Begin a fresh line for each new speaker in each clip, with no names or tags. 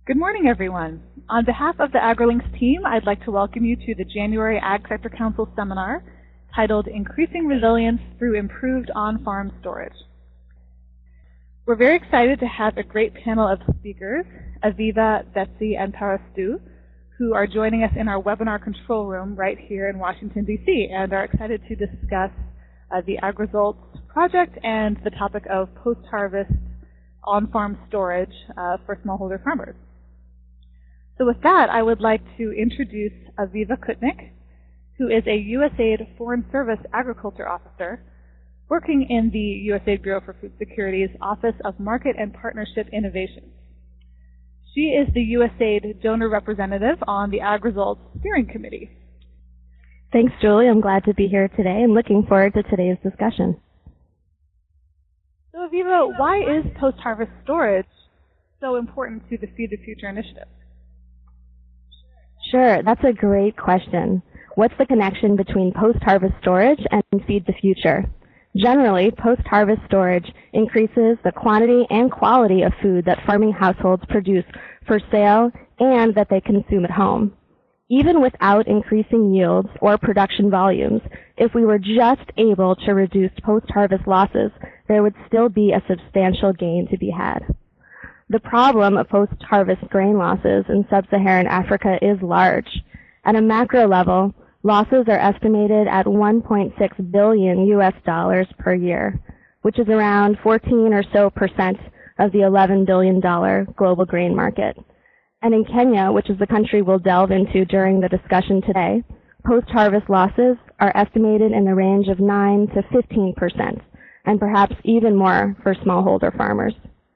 Good morning, everyone. On behalf of the AgriLinks team, I'd like to welcome you to the January Ag Sector Council seminar titled Increasing Resilience Through Improved On-Farm Storage. We're very excited to have a great panel of speakers, Aviva, Betsy, and Parastu, who are joining us in our webinar control room right here in Washington, D.C., and are excited to discuss the AgResults project and the topic of post-harvest on-farm storage for smallholder farmers. So with that, I would like to introduce Aviva Kutnik, who is a USAID Foreign Service Agriculture Officer working in the USAID Bureau for Food Security's Office of Market and Partnership Innovations. She is the USAID donor representative on the AgResults Steering Committee.
Thanks, Julie. I'm glad to be here today and looking forward to today's discussion.
So Aviva, why is post-harvest storage so important to the Feed the Future initiative?
Sure, that's a great question. What's the connection between post-harvest storage and Feed the Future? Generally, post-harvest storage increases the quantity and quality of food that farming households produce for sale and that they consume at home. Even without increasing yields or production volumes, if we were just able to reduce post-harvest losses, there would still be a substantial gain to be had. The problem of post-harvest grain losses in sub-Saharan Africa is large. At a macro level, losses are estimated at $1.6 billion US per year, which is around 14% or so of the $11 billion global grain market. And in Kenya, which is the country we'll delve into during the discussion today, post-harvest losses are estimated in the range of 9 to 15%, and perhaps even more for smallholder farmers.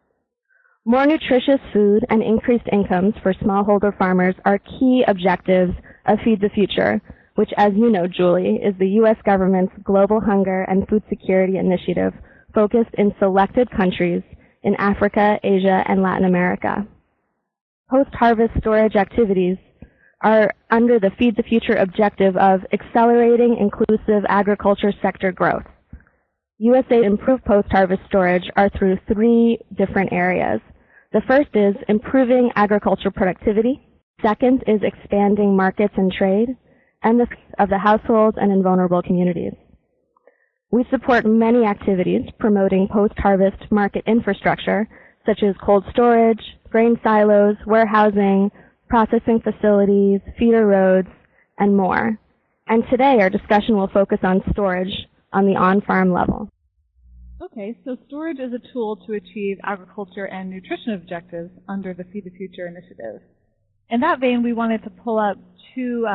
More nutritious food and increased incomes for smallholder farmers are key objectives of Feed the Future, which, as you know, Julie, is the U.S. government's Global Hunger and Food Security Initiative focused in selected countries in Africa, Asia, and Latin America. Post-harvest storage activities are under the Feed the Future objective of accelerating inclusive agriculture sector growth. USAID improved post-harvest storage are through three different areas. The first is improving agriculture productivity. Second is expanding markets and trade. And the of the households and in vulnerable communities. We support many activities promoting post-harvest market infrastructure, such as cold storage, grain silos, warehousing, processing facilities, feeder roads, and more. And today our discussion will focus on storage on the on-farm level.
Okay, so storage is a tool to achieve agriculture and nutrition objectives under the Feed the Future initiative. In that vein, we wanted to pull up two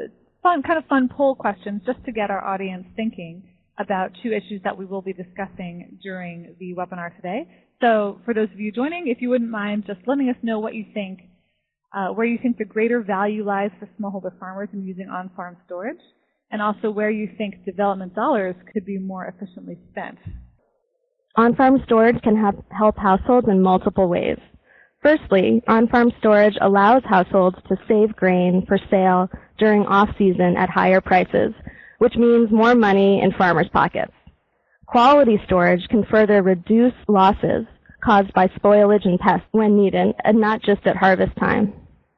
fun poll questions just to get our audience thinking about two issues that we will be discussing during the webinar today. So for those of you joining, if you wouldn't mind just letting us know what you think, where you think the greater value lies for smallholder farmers in using on-farm storage, and also where you think development dollars could be more efficiently spent.
On-farm storage can help households in multiple ways. Firstly, on-farm storage allows households to save grain for sale during off-season at higher prices, which means more money in farmers' pockets. Quality storage can further reduce losses caused by spoilage and pests when needed, and not just at harvest time.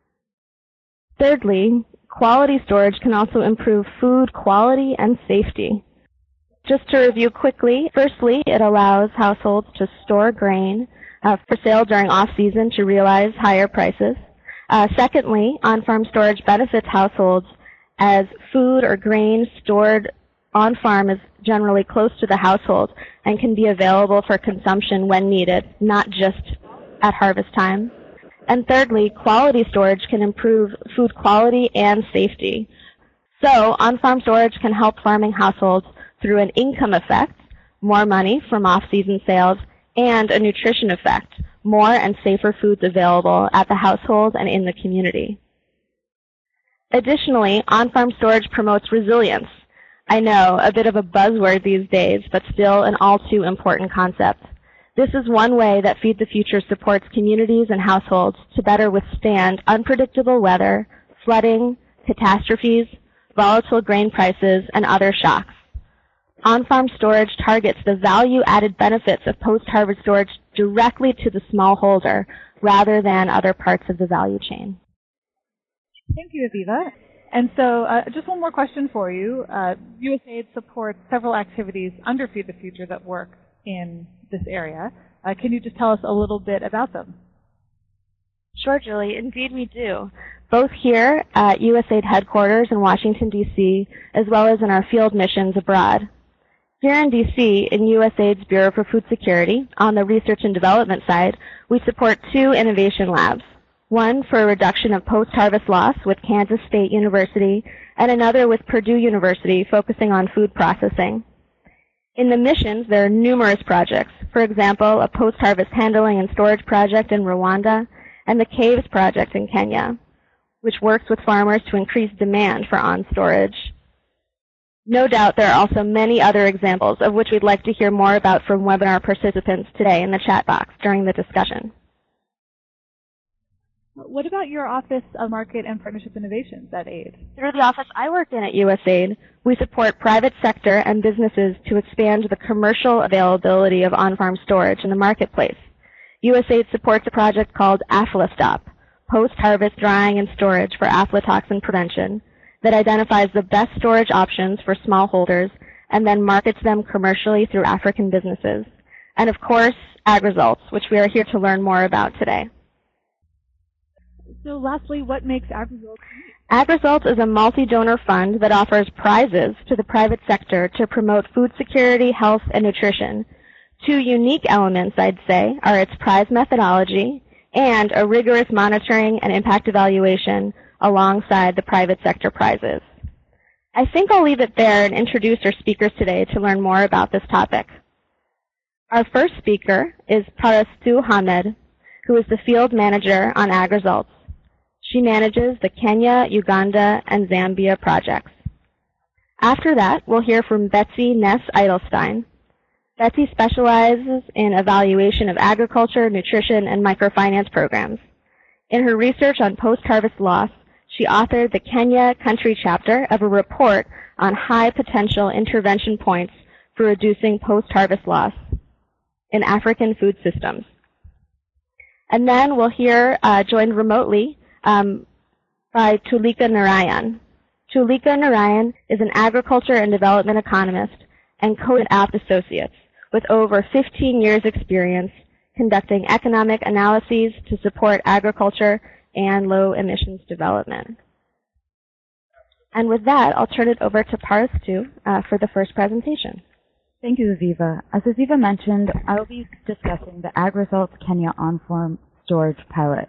Thirdly, quality storage can also improve food quality and safety. Just to review quickly, firstly, it allows households to store grain for sale during off-season to realize higher prices. Secondly, on-farm storage benefits households as food or grain stored on-farm is generally close to the household and can be available for consumption when needed, not just at harvest time. And thirdly, quality storage can improve food quality and safety. So on-farm storage can help farming households through an income effect, more money from off-season sales, and a nutrition effect, more and safer foods available at the household and in the community. Additionally, on-farm storage promotes resilience. I know, a bit of a buzzword these days, but still an all too important concept. This is one way that Feed the Future supports communities and households to better withstand unpredictable weather, flooding, catastrophes, volatile grain prices, and other shocks. On-farm storage targets the value-added benefits of post-harvest storage directly to the smallholder, rather than other parts of the value chain.
Thank you, Aviva. And so just one more question for you. USAID supports several activities under Feed the Future that work in this area. Can you just tell us a little bit about them?
Sure, Julie. Indeed, we do. Both here at USAID headquarters in Washington, D.C., as well as in our field missions abroad. Here in D.C., in USAID's Bureau for Food Security, on the research and development side, we support 2 innovation labs. One for a reduction of post-harvest loss with Kansas State University, and another with Purdue University focusing on food processing. In the missions, there are numerous projects. For example, a post-harvest handling and storage project in Rwanda, and the Caves project in Kenya, which works with farmers to increase demand for on-storage. No doubt there are also many other examples of which we'd like to hear more about from webinar participants today in the chat box during the discussion.
What about your Office of Market and Partnership Innovations at AID?
Through the office I work in at USAID, we support private sector and businesses to expand the commercial availability of on-farm storage in the marketplace. USAID supports a project called AFLASTOP, Post-Harvest Drying and Storage for Aflatoxin Prevention, that identifies the best storage options for smallholders and then markets them commercially through African businesses. And of course, AgResults, which we are here to learn more about today.
So lastly, what makes AgResults?
AgResults is a multi-donor fund that offers prizes to the private sector to promote food security, health, and nutrition. 2 unique elements, I'd say, are its prize methodology and a rigorous monitoring and impact evaluation alongside the private sector prizes. I think I'll leave it there and introduce our speakers today to learn more about this topic. Our first speaker is Parastu Hamed, who is the field manager on AgResults. She manages the Kenya, Uganda, and Zambia projects. After that, we'll hear from Betsy Ness-Edelstein. Betsy specializes in evaluation of agriculture, nutrition, and microfinance programs. In her research on post-harvest loss, she authored the Kenya country chapter of a report on high potential intervention points for reducing post-harvest loss in African food systems. And then we'll hear, joined remotely, by Tulika Narayan. Tulika Narayan is an agriculture and development economist and co-Apt Associates with over 15 years experience conducting economic analyses to support agriculture and low emissions development. And with that, I'll turn it over to Parastu for the first presentation.
Thank you, Aviva. As Aviva mentioned, I will be discussing the AgResults Kenya on-farm storage pilot.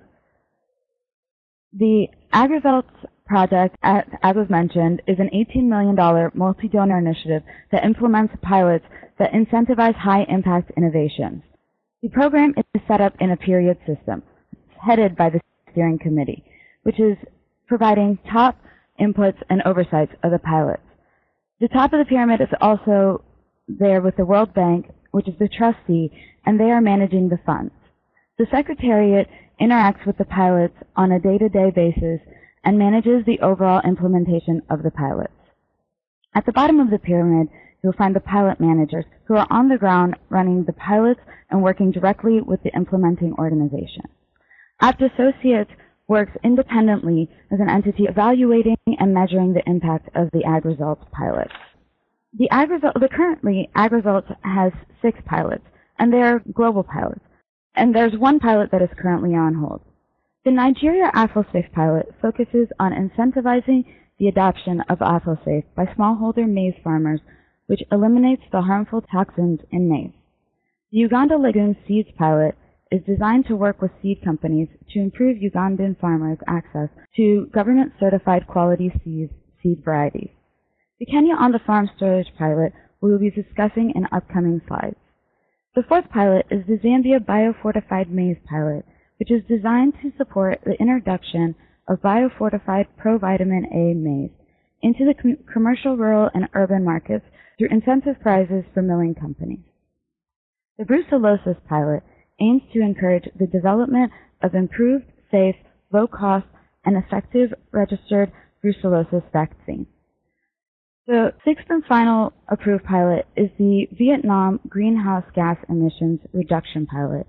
The AgResults project, as was mentioned, is an $18 million multi-donor initiative that implements pilots that incentivize high-impact innovations. The program is set up in a period system, headed by the steering committee, which is providing top inputs and oversights of the pilots. The top of the pyramid is also there with the World Bank, which is the trustee, and they are managing the funds. The Secretariat interacts with the pilots on a day-to-day basis and manages the overall implementation of the pilots. At the bottom of the pyramid, you'll find the pilot managers who are on the ground running the pilots and working directly with the implementing organization. Apt Associates works independently as an entity evaluating and measuring the impact of the AgResults pilots. Currently, AgResults has 6 pilots, and they are global pilots. And there's 1 pilot that is currently on hold. The Nigeria AfroSafe pilot focuses on incentivizing the adoption of AfroSafe by smallholder maize farmers, which eliminates the harmful toxins in maize. The Uganda Legume Seeds pilot is designed to work with seed companies to improve Ugandan farmers' access to government-certified quality seed varieties. The Kenya on the Farm Storage pilot we will be discussing in upcoming slides. The 4th pilot is the Zambia Biofortified Maize pilot, which is designed to support the introduction of biofortified provitamin A maize into the commercial, rural, and urban markets through incentive prizes for milling companies. The brucellosis pilot aims to encourage the development of improved, safe, low-cost, and effective registered brucellosis vaccine. The 6th and final approved pilot is the Vietnam Greenhouse Gas Emissions Reduction Pilot,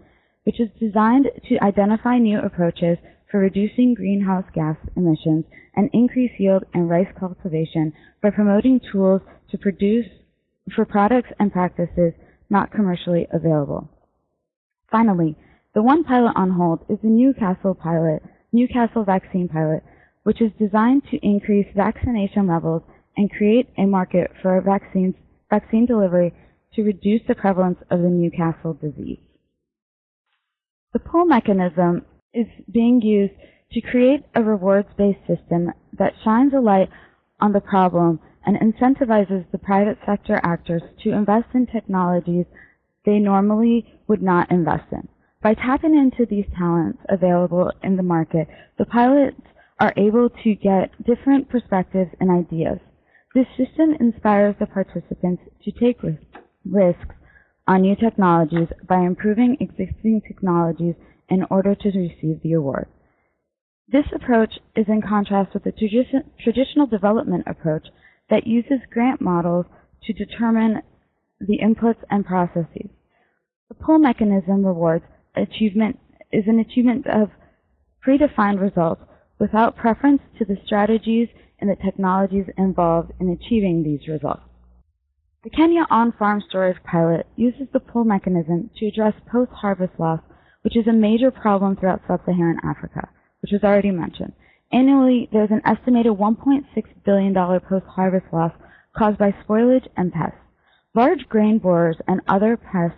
which is designed to identify new approaches for reducing greenhouse gas emissions and increase yield in rice cultivation by promoting tools to produce for products and practices not commercially available. Finally, the one pilot on hold is the Newcastle vaccine pilot, which is designed to increase vaccination levels and create a market for vaccine delivery to reduce the prevalence of the Newcastle disease. The pull mechanism is being used to create a rewards-based system that shines a light on the problem and incentivizes the private sector actors to invest in technologies they normally would not invest in. By tapping into these talents available in the market, the pilots are able to get different perspectives and ideas. This system inspires the participants to take risks on new technologies by improving existing technologies in order to receive the award. This approach is in contrast with the traditional development approach that uses grant models to determine the inputs and processes. The pull mechanism rewards an achievement of predefined results without preference to the strategies and the technologies involved in achieving these results. The Kenya on-farm storage pilot uses the pull mechanism to address post-harvest loss, which is a major problem throughout sub-Saharan Africa, which was already mentioned. Annually, there's an estimated $1.6 billion post-harvest loss caused by spoilage and pests. Large grain borers and other pests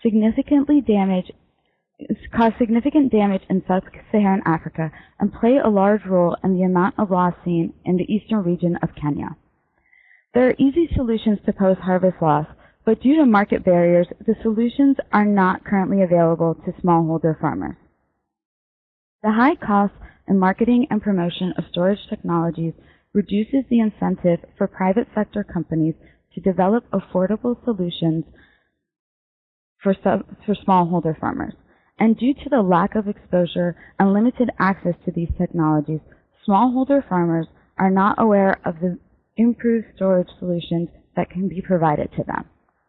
cause significant damage in sub-Saharan Africa and play a large role in the amount of loss seen in the eastern region of Kenya. There are easy solutions to post-harvest loss, but due to market barriers, the solutions are not currently available to smallholder farmers. The high cost in marketing and promotion of storage technologies reduces the incentive for private sector companies to develop affordable solutions for smallholder farmers. And due to the lack of exposure and limited access to these technologies, smallholder farmers are not aware of the improved storage solutions that can be provided to them.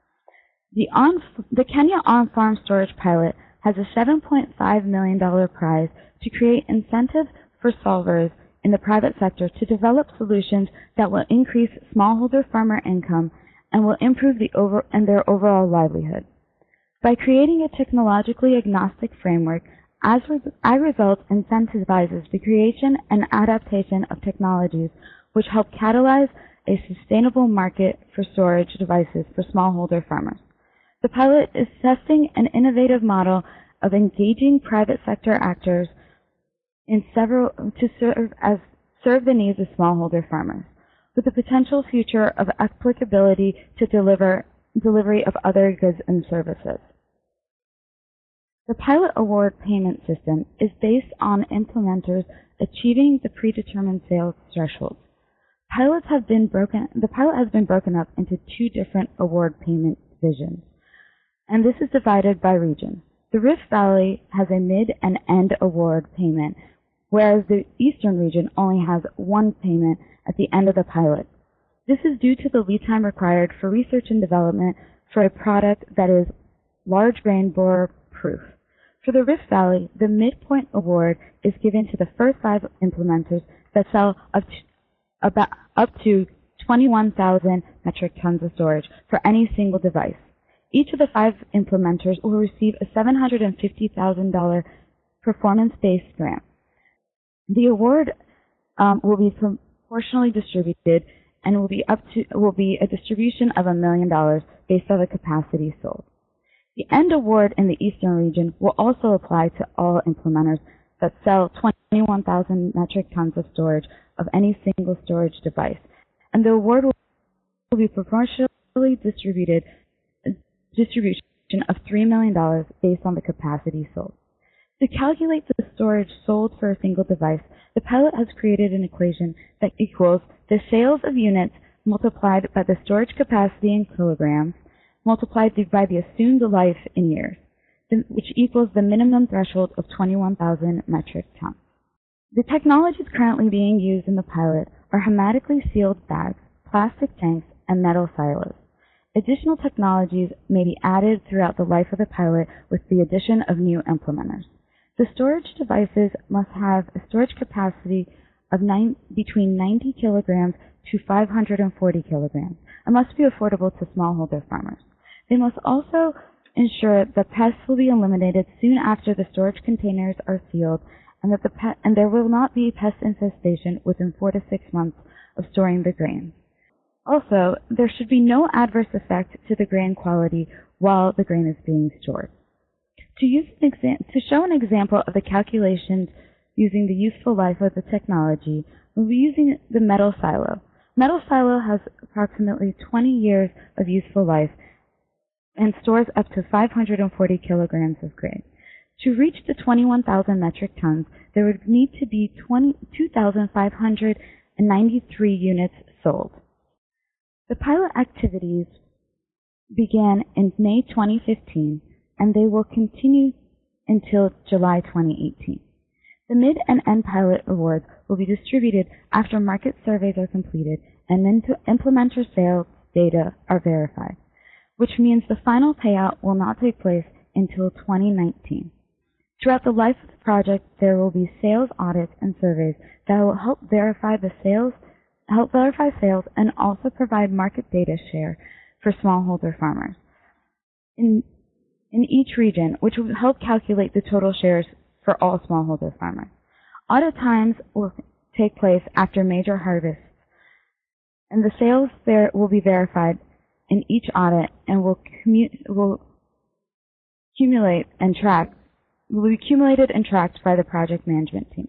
The Kenya on-farm storage pilot has a $7.5 million prize to create incentives for solvers in the private sector to develop solutions that will increase smallholder farmer income and will improve their overall livelihood. By creating a technologically agnostic framework, iResults incentivizes the creation and adaptation of technologies which help catalyze a sustainable market for storage devices for smallholder farmers. The pilot is testing an innovative model of engaging private sector actors to serve the needs of smallholder farmers, with the potential future of applicability to delivery of other goods and services. The pilot award payment system is based on implementers achieving the predetermined sales thresholds. The pilot has been broken up into two different award payment divisions, and this is divided by region. The Rift Valley has a mid and end award payment, whereas the Eastern region only has one payment at the end of the pilot. This is due to the lead time required for research and development for a product that is large grain borer proof. For the Rift Valley, the midpoint award is given to the first 5 implementers that sell up to 21,000 metric tons of storage for any single device. Each of the 5 implementers will receive a $750,000 performance-based grant. The award will be proportionally distributed and will be a distribution of $1 million based on the capacity sold. The end award in the Eastern region will also apply to all implementers that sell 21,000 metric tons of storage of any single storage device, and the award will be proportionally distribution of $3 million based on the capacity sold. To calculate the storage sold for a single device, the pilot has created an equation that equals the sales of units multiplied by the storage capacity in kilograms multiplied by the assumed life in years, which equals the minimum threshold of 21,000 metric tons. The technologies currently being used in the pilot are hermetically sealed bags, plastic tanks, and metal silos. Additional technologies may be added throughout the life of the pilot with the addition of new implementers. The storage devices must have a storage capacity of between 90 kilograms to 540 kilograms and must be affordable to smallholder farmers. They must also ensure that pests will be eliminated soon after the storage containers are sealed and that there will not be pest infestation within 4 to 6 months of storing the grains. Also, there should be no adverse effect to the grain quality while the grain is being stored. To show an example of the calculations using the useful life of the technology, we'll be using the metal silo. Metal silo has approximately 20 years of useful life and stores up to 540 kilograms of grain. To reach the 21,000 metric tons, there would need to be 2,593 units sold. The pilot activities began in May 2015, and they will continue until July 2018. The mid and end pilot awards will be distributed after market surveys are completed and implementer sales data are verified, which means the final payout will not take place until 2019. Throughout the life of the project, there will be sales audits and surveys that will help verify sales and also provide market data share for smallholder farmers in each region, which will help calculate the total shares for all smallholder farmers. Audit times will take place after major harvests, and the sales there will be verified in each audit and will be accumulated and tracked by the project management team.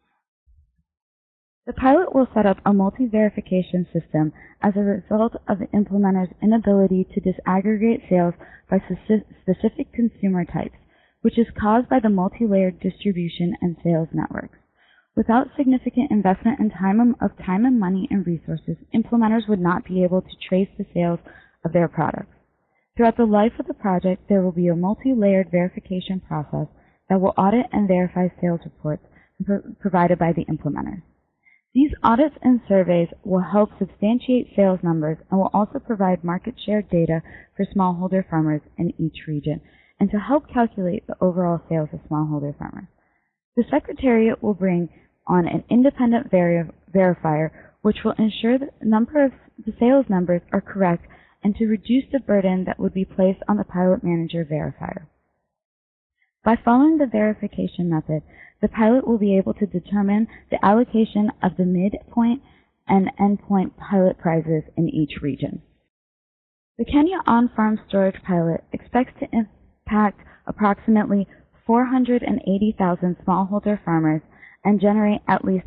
The pilot will set up a multi-verification system as a result of the implementer's inability to disaggregate sales by specific consumer types, which is caused by the multi-layered distribution and sales networks. Without significant investment in time and money and resources, implementers would not be able to trace the sales of their products. Throughout the life of the project, there will be a multi-layered verification process that will audit and verify sales reports provided by the implementers. These audits and surveys will help substantiate sales numbers and will also provide market share data for smallholder farmers in each region and to help calculate the overall sales of smallholder farmers. The Secretariat will bring on an independent verifier which will ensure that the sales numbers are correct and to reduce the burden that would be placed on the pilot manager verifier. By following the verification method, the pilot will be able to determine the allocation of the midpoint and endpoint pilot prizes in each region. The Kenya on-farm storage pilot expects to impact approximately 480,000 smallholder farmers and generate at least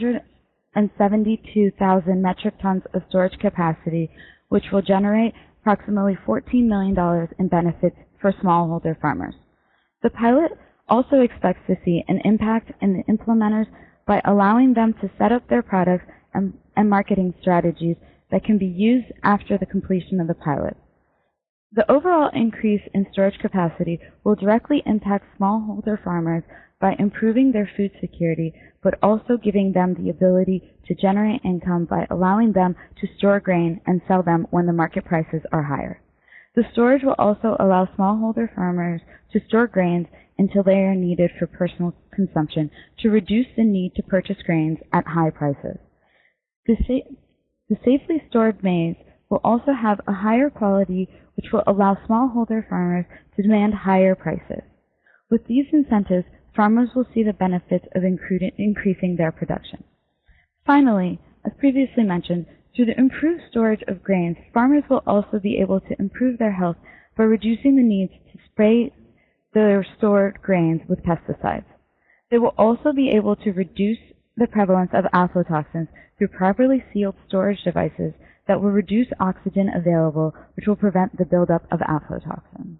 172,000 metric tons of storage capacity, which will generate approximately $14 million in benefits for smallholder farmers. The pilot also expects to see an impact in the implementers by allowing them to set up their products and marketing strategies that can be used after the completion of the pilot. The overall increase in storage capacity will directly impact smallholder farmers by improving their food security, but also giving them the ability to generate income by allowing them to store grain and sell them when the market prices are higher. The storage will also allow smallholder farmers to store grains until they are needed for personal consumption to reduce the need to purchase grains at high prices. The safely stored maize will also have a higher quality, which will allow smallholder farmers to demand higher prices. With these incentives, farmers will see the benefits of increasing their production. Finally, as previously mentioned, through the improved storage of grains, farmers will also be able to improve their health by reducing the need to spray their stored grains with pesticides. They will also be able to reduce the prevalence of aflatoxins through properly sealed storage devices that will reduce oxygen available, which will prevent the buildup of aflatoxins.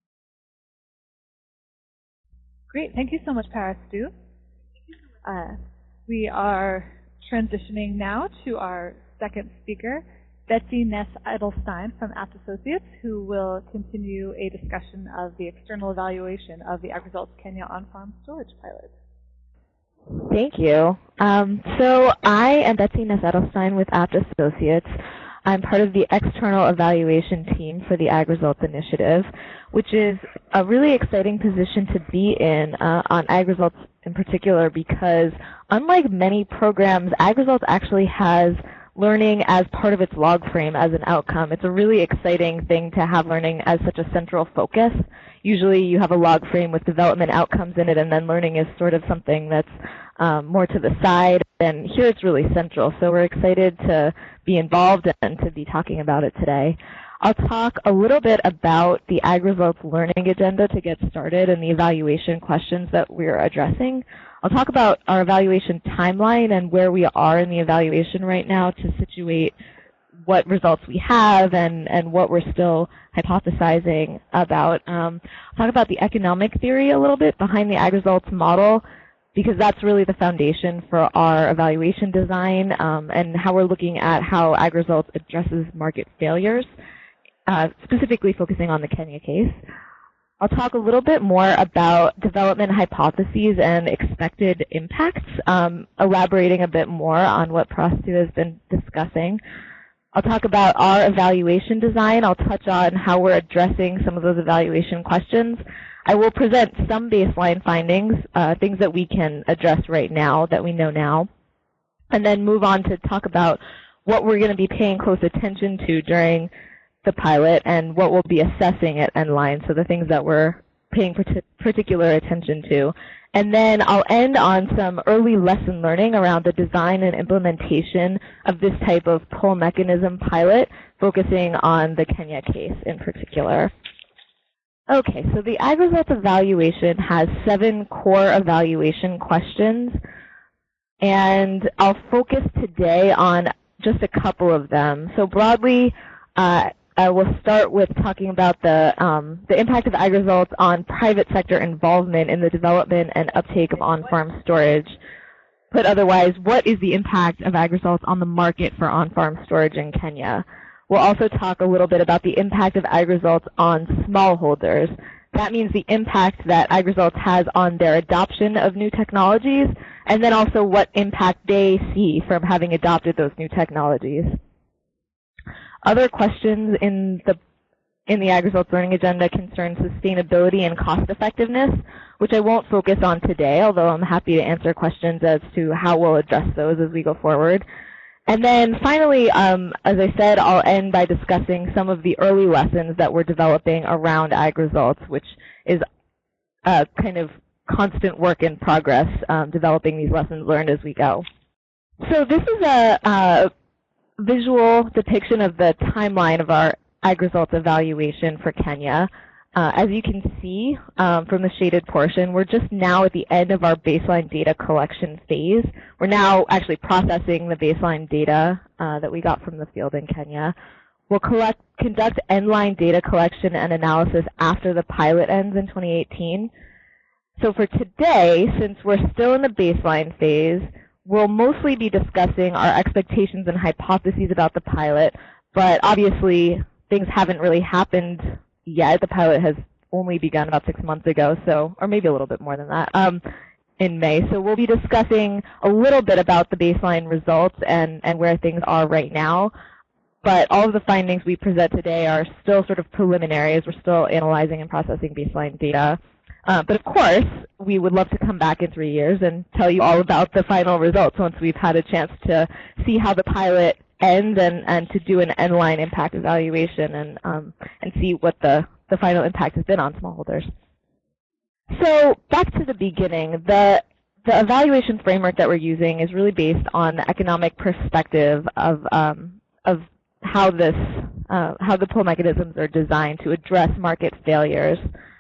Great. Thank you so much, Parastu. We are transitioning now to our second speaker, Betsy Ness-Edelstein from Abt Associates, who will continue a discussion of the external evaluation of the AgResults Kenya on-farm storage pilot.
Thank you. So I am Betsy Ness-Edelstein with Abt Associates. I'm part of the external evaluation team for the Ag Results Initiative, which is a really exciting position to be in on Ag Results in particular, because unlike many programs, Ag Results actually has learning as part of its log frame as an outcome. It's a really exciting thing to have learning as such a central focus. Usually you have a log frame with development outcomes in it, and then learning is sort of something that's more to the side, and here it's really central. So we're excited to be involved and to be talking about it today. I'll talk a little bit about the Ag Results Learning Agenda to get started and the evaluation questions that we're addressing. I'll talk about our evaluation timeline and where we are in the evaluation right now to situate what results we have and what we're still hypothesizing about. I'll talk about the economic theory a little bit behind the Ag Results model, because that's really the foundation for our evaluation design and how we're looking at how Ag Results addresses market failures, specifically focusing on the Kenya case. I'll talk a little bit more about development hypotheses and expected impacts, elaborating a bit more on what Prastu has been discussing. I'll talk about our evaluation design. I'll touch on how we're addressing some of those evaluation questions. I will present some baseline findings, things that we can address right now, that we know now, and then move on to talk about what we're going to be paying close attention to during the pilot and what we'll be assessing at Endline, so the things that we're paying particular attention to. And then I'll end on some early lesson learning around the design and implementation of this type of pull mechanism pilot, focusing on the Kenya case in particular. Okay, so the Ag Results evaluation has 7 core evaluation questions, and I'll focus today on just a couple of them. So broadly, I will start with talking about the impact of Ag Results on private sector involvement in the development and uptake of on-farm storage. Put otherwise, what is the impact of Ag Results on the market for on-farm storage in Kenya? We'll also talk a little bit about the impact of Ag Results on smallholders. That means the impact that Ag Results has on their adoption of new technologies, and then also what impact they see from having adopted those new technologies. Other questions in the Ag Results Learning Agenda concern sustainability and cost effectiveness, which I won't focus on today, although I'm happy to answer questions as to how we'll address those as we go forward. And then finally, as I said, I'll end by discussing some of the early lessons that we're developing around Ag Results, which is a kind of constant work in progress, developing these lessons learned as we go. So this is a visual depiction of the timeline of our Ag Results evaluation for Kenya. As you can see from the shaded portion, we're just now at the end of our baseline data collection phase. We're now actually processing the baseline data that we got from the field in Kenya. We'll conduct endline data collection and analysis after the pilot ends in 2018. So for today, since we're still in the baseline phase, we'll mostly be discussing our expectations and hypotheses about the pilot, but obviously things haven't really happened yet. The pilot has only begun about 6 months ago, so, or maybe a little bit more than that, in May. So we'll be discussing a little bit about the baseline results and where things are right now. But all of the findings we present today are still sort of preliminary as we're still analyzing and processing baseline data. But of course, we would love to come back in 3 years and tell you all about the final results once we've had a chance to see how the pilot ends and to do an endline impact evaluation and see what the final impact has been on smallholders. So back to the beginning, the evaluation framework that we're using is really based on the economic perspective of how the pull mechanisms are designed to address market failures.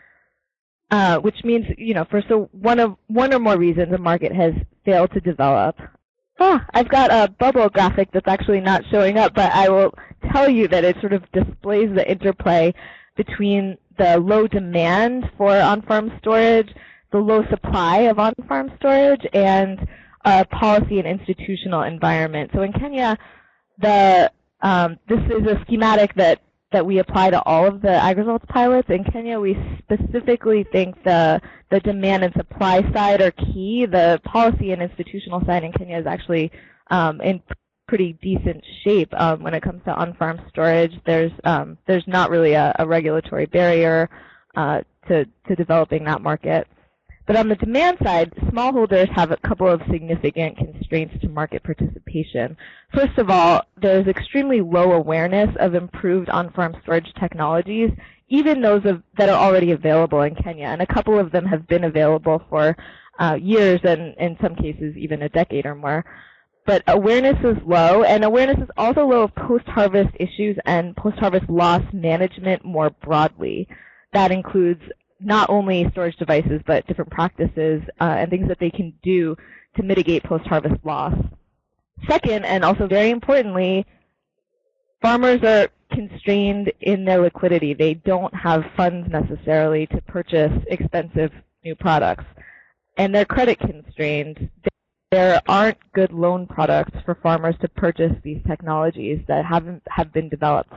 Which means, for one or more reasons a market has failed to develop. I've got a bubble graphic that's actually not showing up, but I will tell you that it sort of displays the interplay between the low demand for on-farm storage, the low supply of on-farm storage, and policy and institutional environment. So in Kenya, this is a schematic that we apply to all of the Ag Results pilots. In Kenya, we specifically think the demand and supply side are key. The policy and institutional side in Kenya is actually pretty decent shape when it comes to on-farm storage. There's not really a regulatory barrier to developing that market. But on the demand side, smallholders have a couple of significant constraints to market participation. First of all, there's extremely low awareness of improved on-farm storage technologies, even those that are already available in Kenya. And a couple of them have been available for years and in some cases even a decade or more. But awareness is low, and awareness is also low of post-harvest issues and post-harvest loss management more broadly. That includes not only storage devices, but different practices and things that they can do to mitigate post-harvest loss. Second, and also very importantly, farmers are constrained in their liquidity. They don't have funds necessarily to purchase expensive new products, and they're credit constrained. There aren't good loan products for farmers to purchase these technologies that have been developed.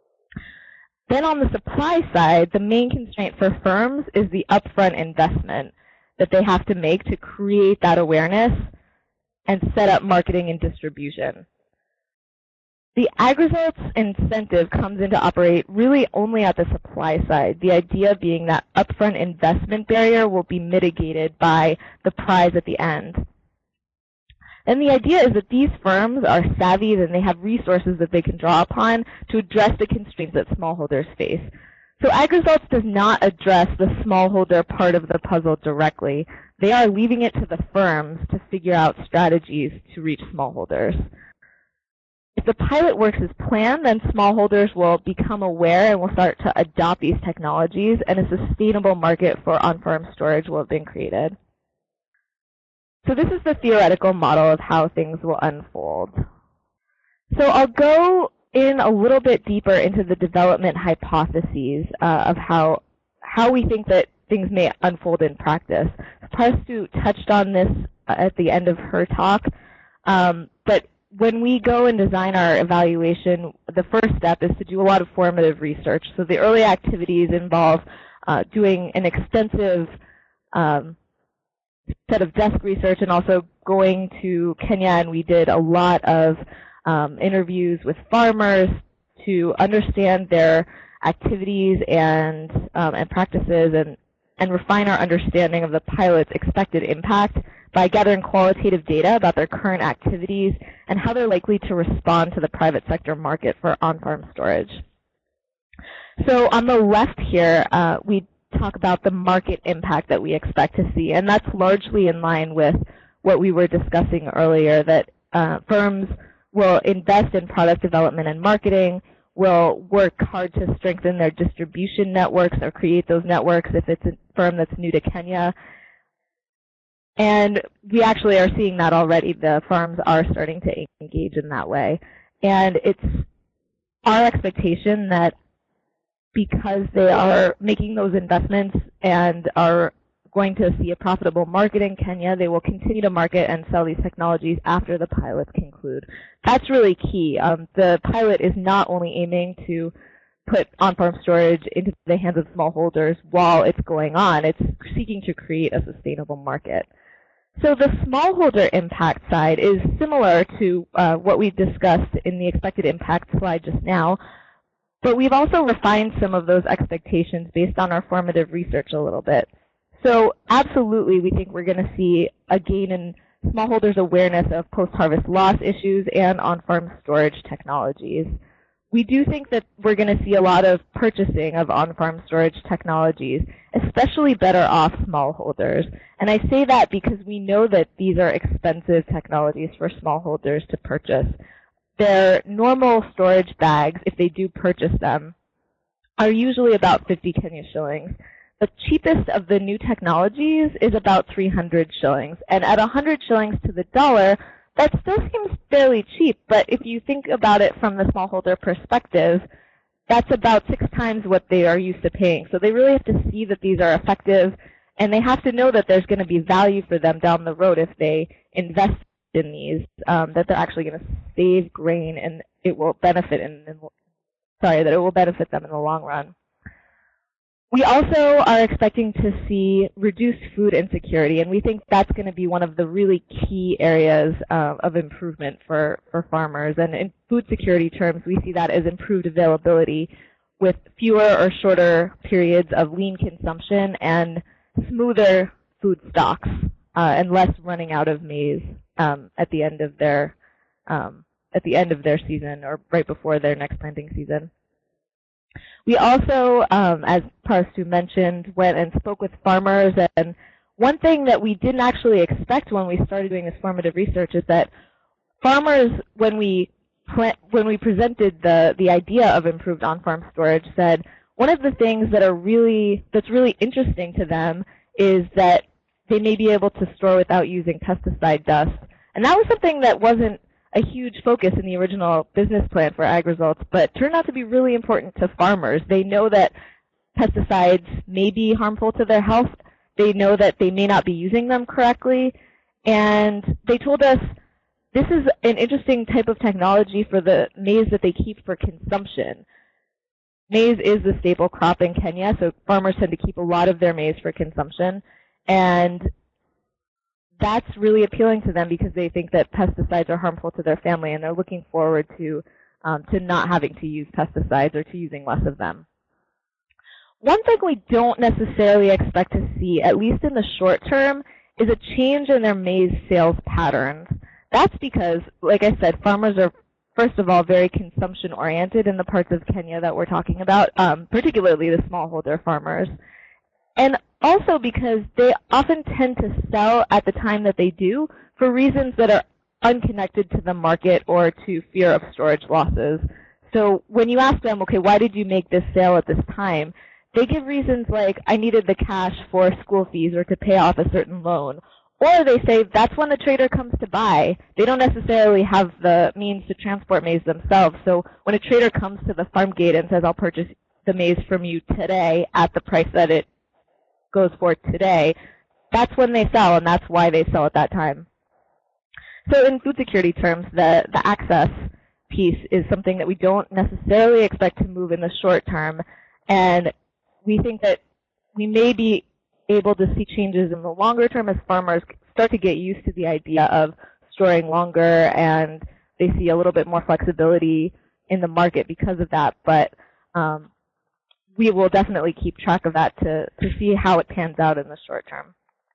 Then on the supply side, the main constraint for firms is the upfront investment that they have to make to create that awareness and set up marketing and distribution. The AgResults incentive comes into operate really only at the supply side, the idea being that upfront investment barrier will be mitigated by the prize at the end. And the idea is that these firms are savvy and they have resources that they can draw upon to address the constraints that smallholders face. So AgResults does not address the smallholder part of the puzzle directly. They are leaving it to the firms to figure out strategies to reach smallholders. If the pilot works as planned, then smallholders will become aware and will start to adopt these technologies, and a sustainable market for on-farm storage will have been created. So this is the theoretical model of how things will unfold. So I'll go in a little bit deeper into the development hypotheses of how we think that things may unfold in practice. Parstu touched on this at the end of her talk, but when we go and design our evaluation, the first step is to do a lot of formative research. So the early activities involve doing an extensive set of desk research and also going to Kenya, and we did a lot of interviews with farmers to understand their activities and practices and refine our understanding of the pilot's expected impact by gathering qualitative data about their current activities and how they're likely to respond to the private sector market for on-farm storage. So on the left here, we talk about the market impact that we expect to see, and that's largely in line with what we were discussing earlier, that firms will invest in product development and marketing, will work hard to strengthen their distribution networks or create those networks if it's a firm that's new to Kenya. And we actually are seeing that already. The firms are starting to engage in that way. And it's our expectation that because they are making those investments and are going to see a profitable market in Kenya, they will continue to market and sell these technologies after the pilots conclude. That's really key. The pilot is not only aiming to put on-farm storage into the hands of smallholders while it's going on, it's seeking to create a sustainable market. So the smallholder impact side is similar to what we discussed in the expected impact slide just now, but we've also refined some of those expectations based on our formative research a little bit. So absolutely, we think we're going to see a gain in smallholders' awareness of post-harvest loss issues and on-farm storage technologies. We do think that we're going to see a lot of purchasing of on-farm storage technologies, especially better off smallholders. And I say that because we know that these are expensive technologies for smallholders to purchase. Their normal storage bags, if they do purchase them, are usually about 50 Kenya shillings. The cheapest of the new technologies is about 300 shillings. And at 100 shillings to the dollar, that still seems fairly cheap. But if you think about it from the smallholder perspective, that's about 6 times what they are used to paying. So they really have to see that these are effective, and they have to know that there's going to be value for them down the road if they invest in these, that they're actually going to save grain and it will benefit that it will benefit them in the long run. We also are expecting to see reduced food insecurity, and we think that's going to be one of the really key areas of improvement for farmers. And in food security terms, we see that as improved availability with fewer or shorter periods of lean consumption and smoother food stocks and less running out of maize at the end of their season or right before their next planting season. We also, as Parastu mentioned, went and spoke with farmers, and one thing that we didn't actually expect when we started doing this formative research is that farmers, when we presented the idea of improved on-farm storage, said one of the things that's really interesting to them is that they may be able to store without using pesticide dust, and that was something that wasn't a huge focus in the original business plan for AgResults, but turned out to be really important to farmers. They know that pesticides may be harmful to their health. They know that they may not be using them correctly. And they told us this is an interesting type of technology for the maize that they keep for consumption. Maize is the staple crop in Kenya, so farmers tend to keep a lot of their maize for consumption. And that's really appealing to them because they think that pesticides are harmful to their family, and they're looking forward to not having to use pesticides or to using less of them. One thing we don't necessarily expect to see, at least in the short term, is a change in their maize sales patterns. That's because, like I said, farmers are, first of all, very consumption-oriented in the parts of Kenya that we're talking about, particularly the smallholder farmers. And also because they often tend to sell at the time that they do for reasons that are unconnected to the market or to fear of storage losses. So when you ask them, okay, why did you make this sale at this time? They give reasons like, I needed the cash for school fees or to pay off a certain loan. Or they say that's when the trader comes to buy. They don't necessarily have the means to transport maize themselves. So when a trader comes to the farm gate and says, I'll purchase the maize from you today at the price that it goes for today, that's when they sell, and that's why they sell at that time. So in food security terms, the access piece is something that we don't necessarily expect to move in the short term, and we think that we may be able to see changes in the longer term as farmers start to get used to the idea of storing longer, and they see a little bit more flexibility in the market because of that. But we will definitely keep track of that to see how it pans out in the short term.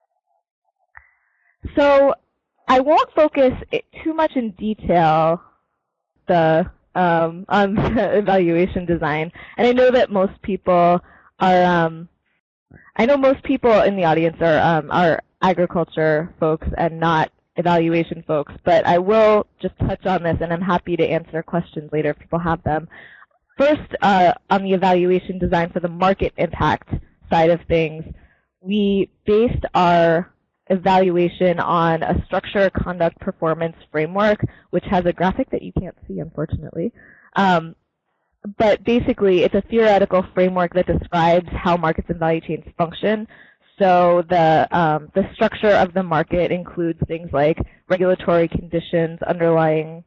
So I won't focus too much in detail on the evaluation design, and I know that most people are. I know most people in the audience are agriculture folks and not evaluation folks, but I will just touch on this, and I'm happy to answer questions later if people have them. First, on the evaluation design for the market impact side of things, we based our evaluation on a structure, conduct, performance framework, which has a graphic that you can't see, unfortunately. But basically, it's a theoretical framework that describes how markets and value chains function. So the structure of the market includes things like regulatory conditions, underlying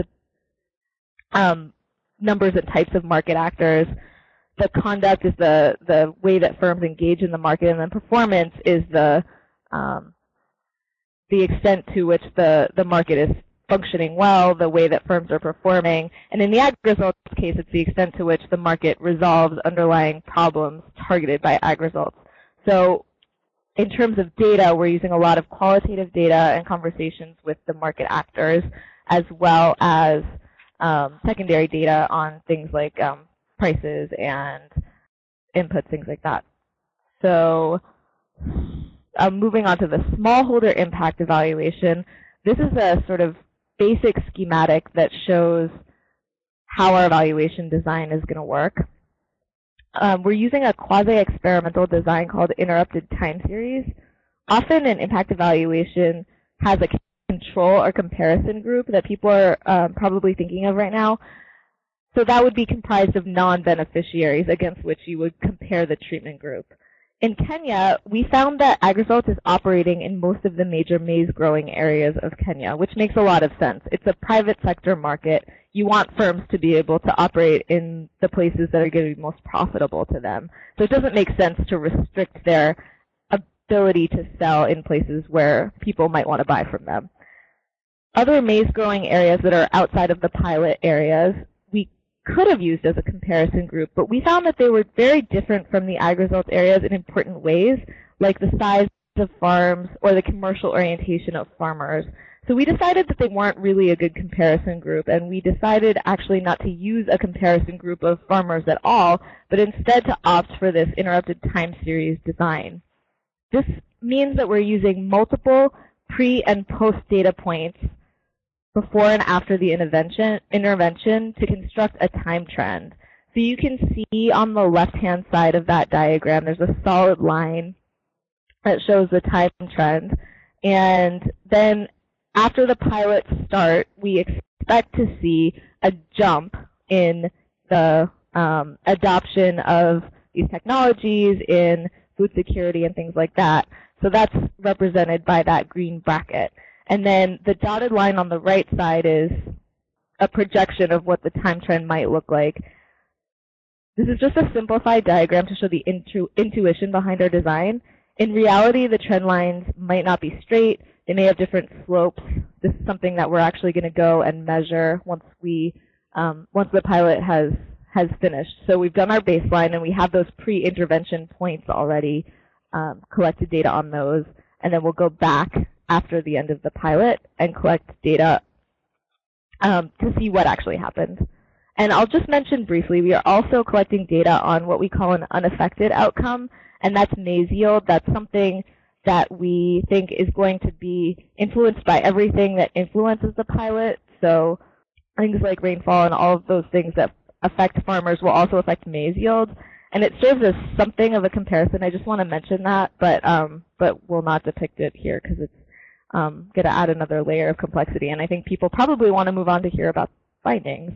numbers and types of market actors. The conduct is the way that firms engage in the market, and then performance is the extent to which the market is functioning well, the way that firms are performing. And in the AgResults case, it's the extent to which the market resolves underlying problems targeted by AgResults. So in terms of data, we're using a lot of qualitative data and conversations with the market actors, as well as secondary data on things like prices and inputs, things like that. So moving on to the smallholder impact evaluation, this is a sort of basic schematic that shows how our evaluation design is going to work. We're using a quasi-experimental design called interrupted time series. Often an impact evaluation has a control or comparison group that people are probably thinking of right now. So that would be comprised of non-beneficiaries against which you would compare the treatment group. in Kenya, we found that AgResults is operating in most of the major maize growing areas of Kenya, which makes a lot of sense. It's a private sector market. You want firms to be able to operate in the places that are going to be most profitable to them. So it doesn't make sense to restrict their ability to sell in places where people might want to buy from them. Other maize growing areas that are outside of the pilot areas, we could have used as a comparison group, but we found that they were very different from the AgResults areas in important ways, like the size of farms or the commercial orientation of farmers. So we decided that they weren't really a good comparison group, and we decided actually not to use a comparison group of farmers at all, but instead to opt for this interrupted time series design. This means that we're using multiple pre- and post-data points before and after the intervention to construct a time trend. So you can see on the left-hand side of that diagram, there's a solid line that shows the time trend. And then after the pilots start, we expect to see a jump in the adoption of these technologies in food security and things like that. So that's represented by that green bracket. And then the dotted line on the right side is a projection of what the time trend might look like. This is just a simplified diagram to show the intuition behind our design. In reality, the trend lines might not be straight. They may have different slopes. This is something that we're actually going to go and measure once the pilot has finished. So we've done our baseline, and we have those pre-intervention points already, collected data on those, and then we'll go back after the end of the pilot and collect data to see what actually happened. And I'll just mention briefly, we are also collecting data on what we call an unaffected outcome, and that's maize yield. That's something that we think is going to be influenced by everything that influences the pilot. So things like rainfall and all of those things that affect farmers will also affect maize yield. And it serves as something of a comparison. I just want to mention that, but we'll not depict it here because it's going to add another layer of complexity. And I think people probably want to move on to hear about findings.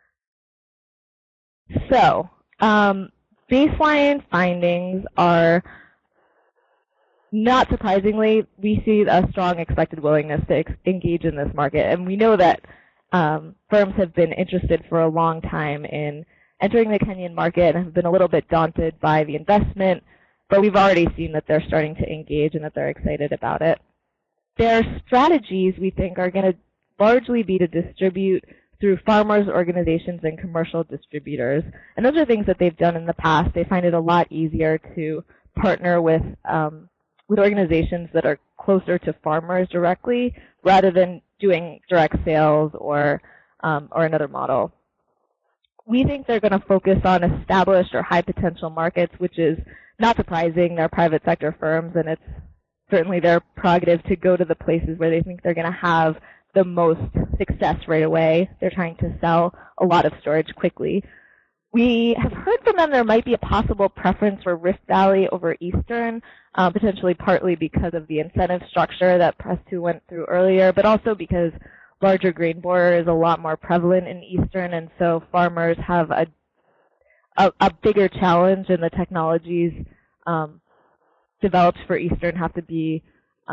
So baseline findings are, not surprisingly, we see a strong expected willingness to engage in this market. And we know that firms have been interested for a long time in entering the Kenyan market and have been a little bit daunted by the investment, but we've already seen that they're starting to engage and that they're excited about it. Their strategies, we think, are going to largely be to distribute through farmers, organizations, and commercial distributors. And those are things that they've done in the past. They find it a lot easier to partner with organizations that are closer to farmers directly rather than doing direct sales or another model. We think they're going to focus on established or high potential markets, which is not surprising. They're private sector firms, and it's certainly their prerogative to go to the places where they think they're going to have the most success right away. They're trying to sell a lot of storage quickly. We have heard from them there might be a possible preference for Rift Valley over Eastern, potentially partly because of the incentive structure that Press2 went through earlier, but also because larger grain borer is a lot more prevalent in Eastern, and so farmers have a bigger challenge, and the technologies developed for Eastern have to be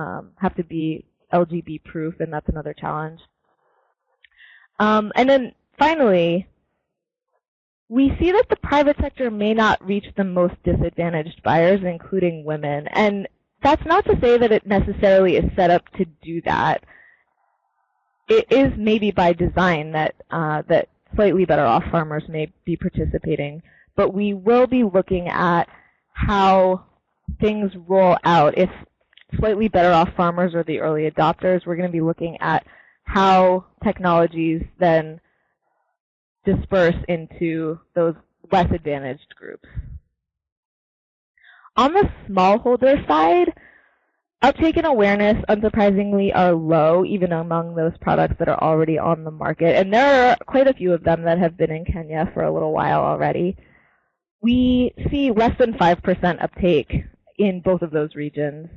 LGB proof, and that's another challenge. And then finally, we see that the private sector may not reach the most disadvantaged buyers, including women. And that's not to say that it necessarily is set up to do that. It is maybe by design that that slightly better off farmers may be participating. But we will be looking at how things roll out. If slightly better off farmers are the early adopters, we're going to be looking at how technologies then disperse into those less advantaged groups. On the smallholder side, uptake and awareness, unsurprisingly, are low, even among those products that are already on the market. And there are quite a few of them that have been in Kenya for a little while already. We see less than 5% uptake in both of those regions.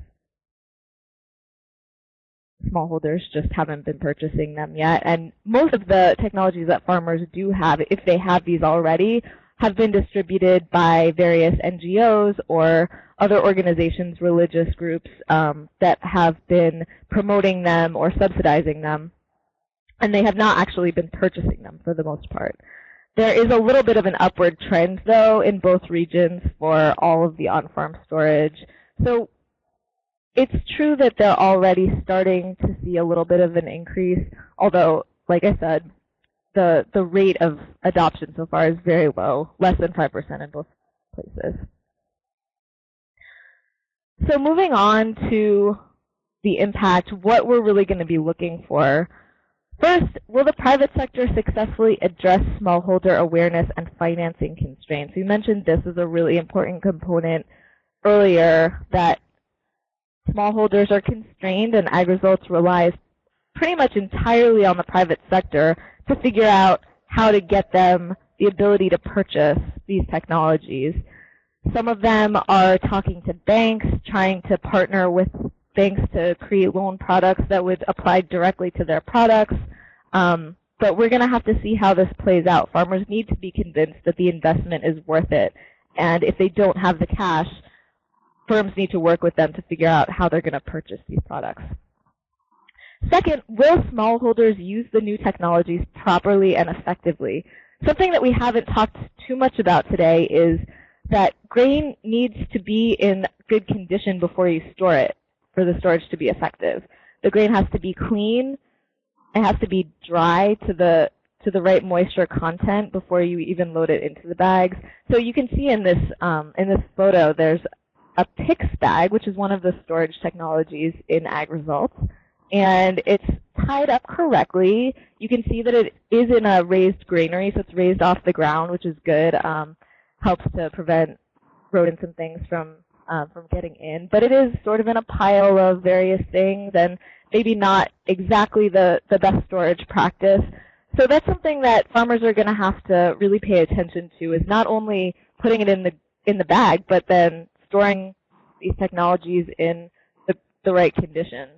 Smallholders just haven't been purchasing them yet. And most of the technologies that farmers do have, if they have these already, have been distributed by various NGOs or other organizations, religious groups that have been promoting them or subsidizing them, and they have not actually been purchasing them for the most part. There is a little bit of an upward trend, though, in both regions for all of the on-farm storage. So it's true that they're already starting to see a little bit of an increase, although, like I said, the rate of adoption so far is very low, less than 5% in both places. So moving on to the impact, what we're really going to be looking for. First, will the private sector successfully address smallholder awareness and financing constraints? We mentioned this as a really important component earlier, that smallholders are constrained and AgResults relies pretty much entirely on the private sector to figure out how to get them the ability to purchase these technologies. Some of them are talking to banks, trying to partner with banks to create loan products that would apply directly to their products. But we're going to have to see how this plays out. Farmers need to be convinced that the investment is worth it. And if they don't have the cash, firms need to work with them to figure out how they're going to purchase these products. Second, will smallholders use the new technologies properly and effectively? Something that we haven't talked too much about today is that grain needs to be in good condition before you store it for the storage to be effective. The grain has to be clean. It has to be dry to the right moisture content before you even load it into the bags. So you can see in this photo, there's a PICS bag, which is one of the storage technologies in AgResults, and it's tied up correctly. You can see that it is in a raised granary, so it's raised off the ground, which is good. Helps to prevent rodents and things from getting in. But it is sort of in a pile of various things, and maybe not exactly the best storage practice. So that's something that farmers are going to have to really pay attention to, is not only putting it in the bag, but then storing these technologies in the right conditions.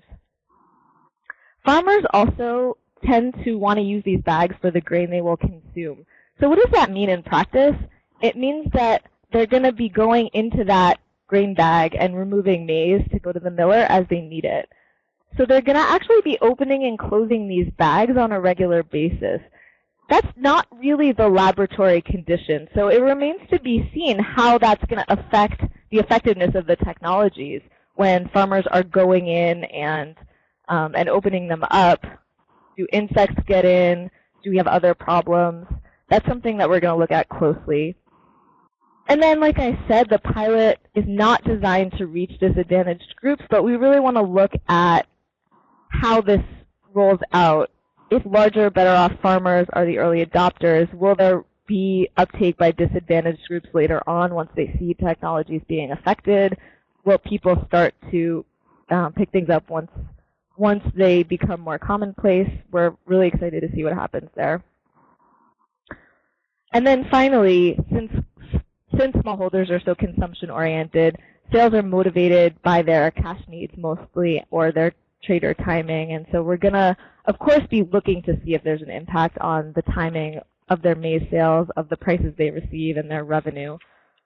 Farmers also tend to want to use these bags for the grain they will consume. So what does that mean in practice? It means that they're going to be going into that grain bag and removing maize to go to the miller as they need it. So they're going to actually be opening and closing these bags on a regular basis. That's not really the laboratory condition, so it remains to be seen how that's going to affect the effectiveness of the technologies when farmers are going in and opening them up. Do insects get in? Do we have other problems? That's something that we're going to look at closely. And then, like I said, the pilot is not designed to reach disadvantaged groups, but we really want to look at how this rolls out. If larger, better-off farmers are the early adopters, will there be uptake by disadvantaged groups later on once they see technologies being affected? Will people start to pick things up once they become more commonplace? We're really excited to see what happens there. And then finally, since smallholders are so consumption-oriented, sales are motivated by their cash needs mostly, or their trader timing. And so we're going to, of course, be looking to see if there's an impact on the timing of their maize sales, of the prices they receive, and their revenue.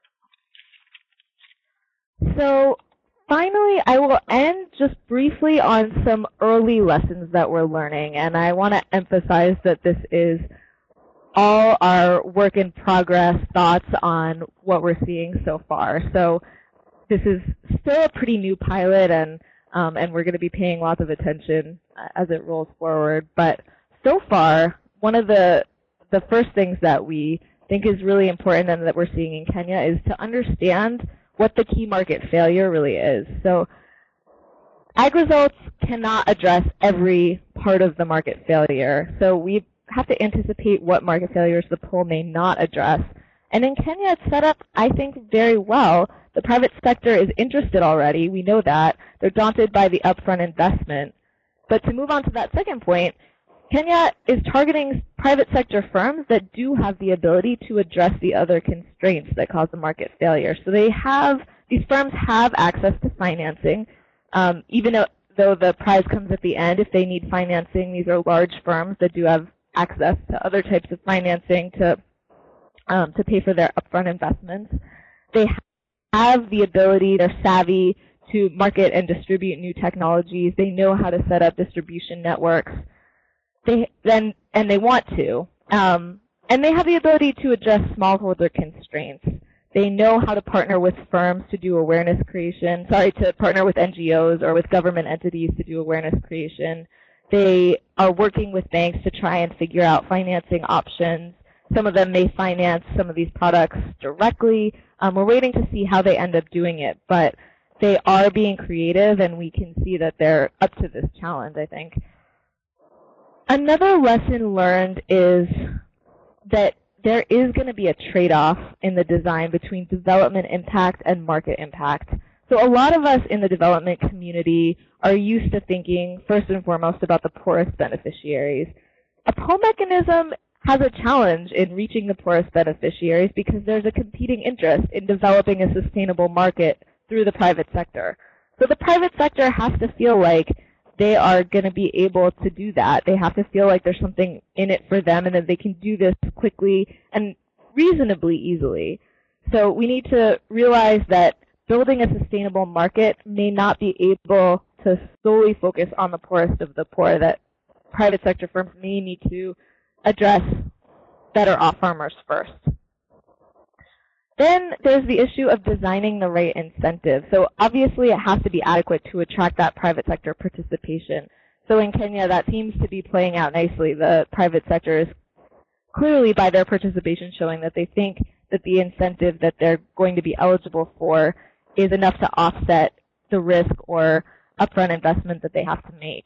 So finally, I will end just briefly on some early lessons that we're learning. And I want to emphasize that this is all our work in progress thoughts on what we're seeing so far. So this is still a pretty new pilot, and we're going to be paying lots of attention as it rolls forward. But so far, one of the first things that we think is really important and that we're seeing in Kenya is to understand what the key market failure really is. So AgResults cannot address every part of the market failure. So we have to anticipate what market failures the poll may not address. And in Kenya, it's set up, I think, very well. The private sector is interested already. We know that. They're daunted by the upfront investment. But to move on to that second point, Kenya is targeting private sector firms that do have the ability to address the other constraints that cause the market failure. So these firms have access to financing, even though the prize comes at the end. If they need financing, these are large firms that do have access to other types of financing to to pay for their upfront investments. They have the ability, they're savvy to market and distribute new technologies. They know how to set up distribution networks. They want to. And they have the ability to address smallholder constraints. They know how to partner with firms to do awareness creation, to partner with NGOs or with government entities to do awareness creation. They are working with banks to try and figure out financing options. Some of them may finance some of these products directly. We're waiting to see how they end up doing it, but they are being creative, and we can see that they're up to this challenge, I think. Another lesson learned is that there is going to be a trade-off in the design between development impact and market impact. So a lot of us in the development community are used to thinking first and foremost about the poorest beneficiaries. A pull mechanism has a challenge in reaching the poorest beneficiaries because there's a competing interest in developing a sustainable market through the private sector. So the private sector has to feel like they are going to be able to do that. They have to feel like there's something in it for them and that they can do this quickly and reasonably easily. So we need to realize that building a sustainable market may not be able to solely focus on the poorest of the poor, that private sector firms may need to address better off farmers first. Then there's the issue of designing the right incentive. So obviously it has to be adequate to attract that private sector participation. So in Kenya, that seems to be playing out nicely. The private sector is clearly, by their participation, showing that they think that the incentive that they're going to be eligible for is enough to offset the risk or upfront investment that they have to make.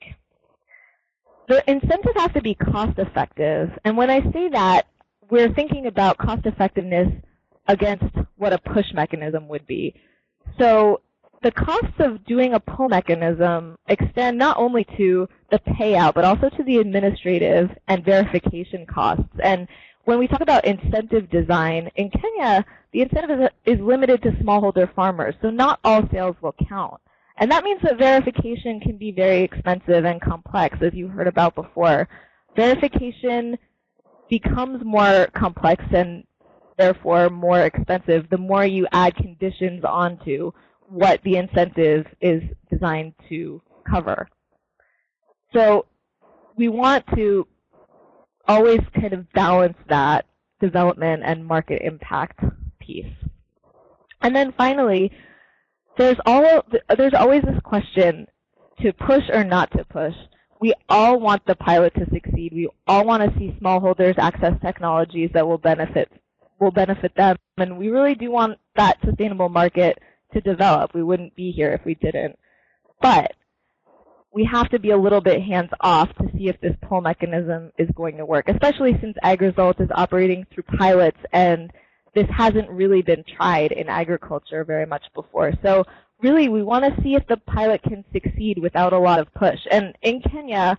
The incentive has to be cost effective. And when I say that, we're thinking about cost effectiveness against what a push mechanism would be. So the costs of doing a pull mechanism extend not only to the payout, but also to the administrative and verification costs. And when we talk about incentive design, in Kenya, the incentive is limited to smallholder farmers, so not all sales will count. And that means that verification can be very expensive and complex, as you heard about before. Verification becomes more complex and therefore more expensive the more you add conditions onto what the incentive is designed to cover. So we want to always kind of balance that development and market impact piece. And then finally, there's always this question to push or not to push. We all want the pilot to succeed. We all want to see smallholders access technologies that will benefit them, and we really do want that sustainable market to develop. We wouldn't be here if we didn't. But we have to be a little bit hands-off to see if this pull mechanism is going to work, especially since AgResults is operating through pilots, and this hasn't really been tried in agriculture very much before. So really, we want to see if the pilot can succeed without a lot of push. And in Kenya,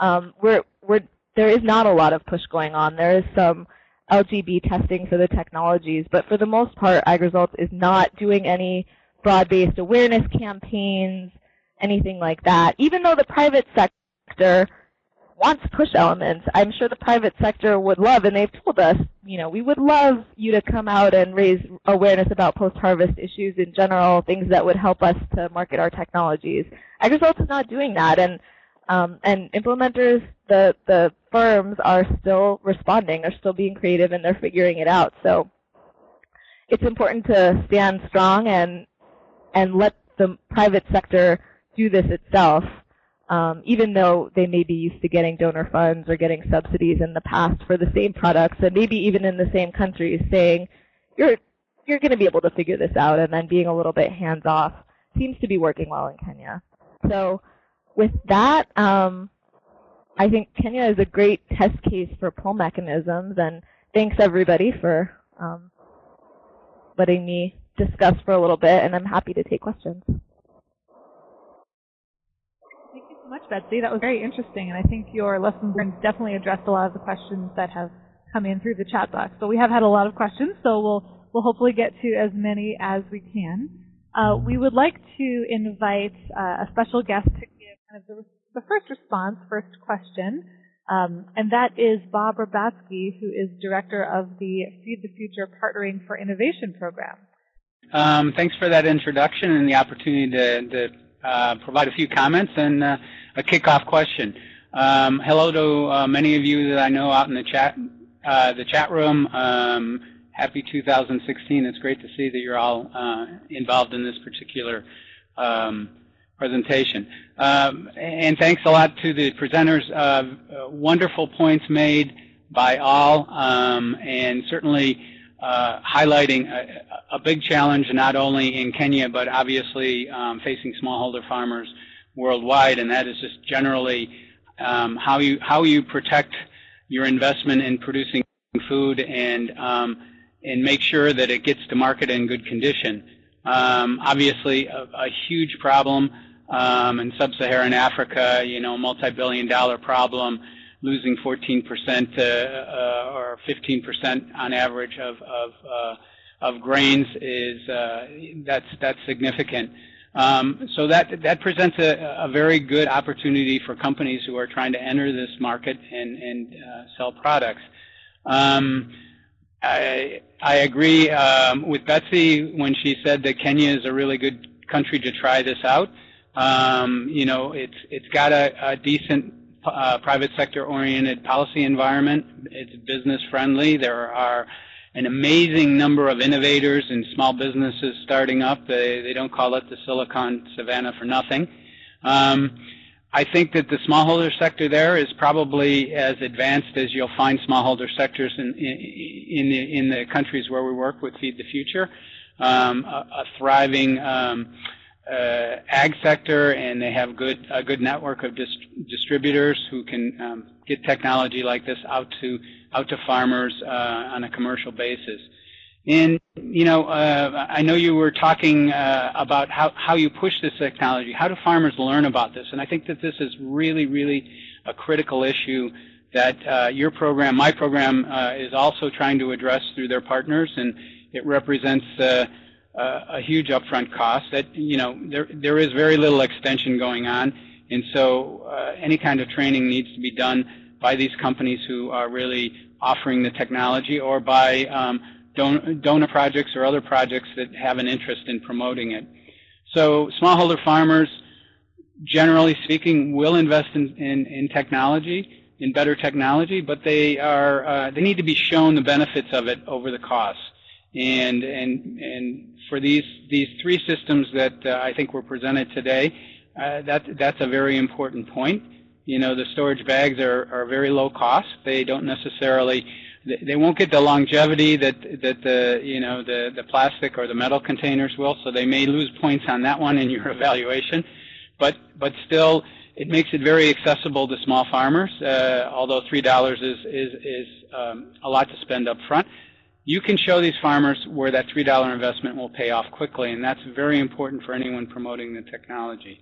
there is not a lot of push going on. There is some LGB testing for the technologies, but for the most part, AgResults is not doing any broad-based awareness campaigns, anything like that. Even though the private sector wants push elements, I'm sure the private sector would love, and they've told us, we would love you to come out and raise awareness about post-harvest issues in general, things that would help us to market our technologies. AgResults is not doing that, and implementers, the firms are still responding. They're still being creative, and they're figuring it out. So it's important to stand strong and let the private sector do this itself, even though they may be used to getting donor funds or getting subsidies in the past for the same products, and maybe even in the same countries, saying, you're going to be able to figure this out, and then being a little bit hands-off seems to be working well in Kenya. So with that, I think Kenya is a great test case for pull mechanisms, and thanks everybody for letting me discuss for a little bit, and I'm happy to take questions.
Thank you so much, Betsy. That was very interesting, and I think your lessons learned definitely addressed a lot of the questions that have come in through the chat box. So we have had a lot of questions, so we'll hopefully get to as many as we can. We would like to invite a special guest to give kind of the first response, first question. And that is Bob Rabatsky, who is director of the Feed the Future Partnering for Innovation program.
Thanks for that introduction and the opportunity to provide a few comments and a kickoff question. Hello to many of you that I know out in the chat room. Happy 2016. It's great to see that you're all involved in this particular presentation. And thanks a lot to the presenters. Wonderful points made by all, and certainly highlighting a big challenge not only in Kenya but obviously facing smallholder farmers worldwide, and that is just generally how you protect your investment in producing food and make sure that it gets to market in good condition. Obviously, a huge problem in sub-Saharan Africa, multi-billion-dollar problem, losing 14% or 15% on average of grains is that's significant. So that presents a very good opportunity for companies who are trying to enter this market and sell products. I agree with Betsy when she said that Kenya is a really good country to try this out. It's got a decent private sector oriented policy environment. It's business friendly. There are an amazing number of innovators and small businesses starting up. They don't call it the Silicon Savannah for nothing. I think that the smallholder sector there is probably as advanced as you'll find smallholder sectors in the countries where we work with Feed the Future. A thriving ag sector, and they have a good network of distributors who can get technology like this out to farmers on a commercial basis. And I know you were talking about how you push this technology. How do farmers learn about this? And I think that this is really, really a critical issue that your program, my program, is also trying to address through their partners, and it represents a huge upfront cost. That there is very little extension going on, and so any kind of training needs to be done by these companies who are really offering the technology, or by donor projects or other projects that have an interest in promoting it. So smallholder farmers, generally speaking, will invest in technology, in better technology, but they need to be shown the benefits of it over the costs. And for these three systems that I think were presented today, that's a very important point. The storage bags are very low cost. They don't necessarily, they won't get the longevity that the plastic or the metal containers will, so they may lose points on that one in your evaluation. But still, it makes it very accessible to small farmers. Although $3 is a lot to spend up front, you can show these farmers where that $3 investment will pay off quickly, and that's very important for anyone promoting the technology.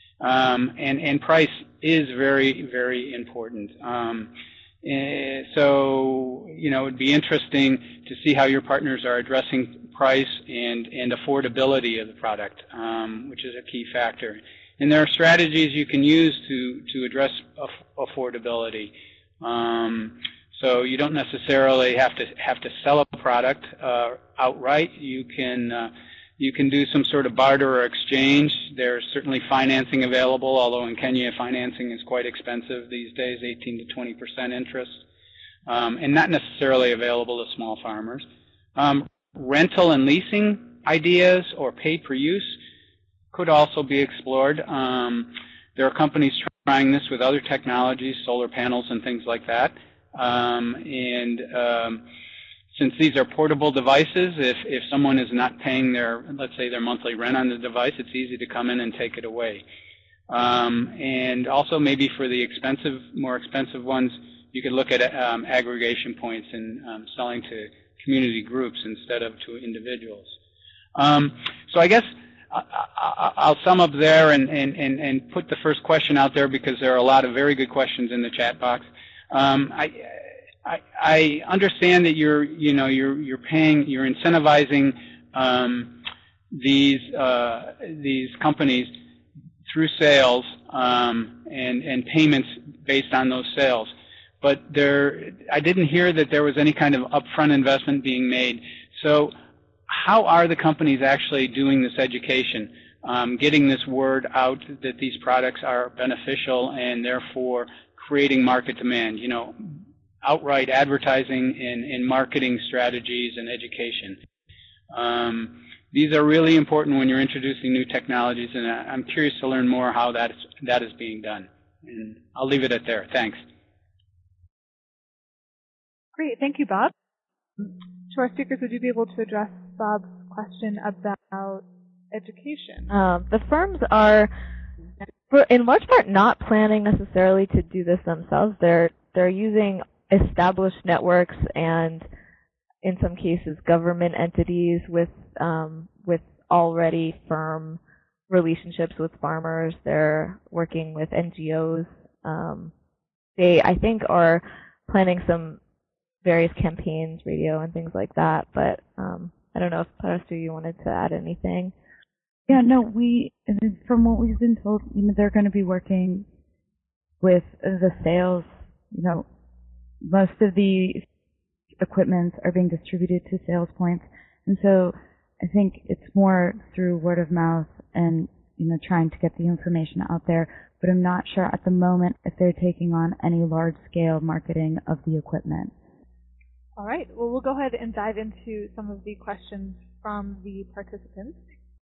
And price is very, very important. So, it'd be interesting to see how your partners are addressing price and affordability of the product, which is a key factor. And there are strategies you can use to address affordability. So you don't necessarily have to sell a product outright. You can do some sort of barter or exchange. There's certainly financing available, although in Kenya financing is quite expensive these days, 18 to 20% interest, and not necessarily available to small farmers. Rental and leasing ideas or pay-per-use could also be explored. There are companies trying this with other technologies, solar panels and things like that. Since these are portable devices, if someone is not paying let's say their monthly rent on the device, it's easy to come in and take it away. And also maybe for the more expensive ones, you could look at aggregation points and selling to community groups instead of to individuals. So I guess I'll sum up there and put the first question out there, because there are a lot of very good questions in the chat box. I understand that you're incentivizing these companies through sales and payments based on those sales. but I didn't hear that there was any kind of upfront investment being made. So how are the companies actually doing this education, getting this word out that these products are beneficial and therefore creating market demand, outright advertising and marketing strategies and education? These are really important when you're introducing new technologies, and I'm curious to learn more how that is being done. And I'll leave it at there. Thanks.
Great. Thank you, Bob. To our speakers, would you be able to address Bob's question about education?
The firms are, in large part, not planning necessarily to do this themselves. They're using established networks and, in some cases, government entities with already firm relationships with farmers. They're working with NGOs. They, I think, are planning some various campaigns, radio and things like that. But I don't know if Pastor, you wanted to add anything.
Yeah, no, from what we've been told, they're going to be working with the sales. Most of the equipment are being distributed to sales points, and so I think it's more through word of mouth and trying to get the information out there. But I'm not sure at the moment if they're taking on any large-scale marketing of the equipment.
All right. Well, we'll go ahead and dive into some of the questions from the participants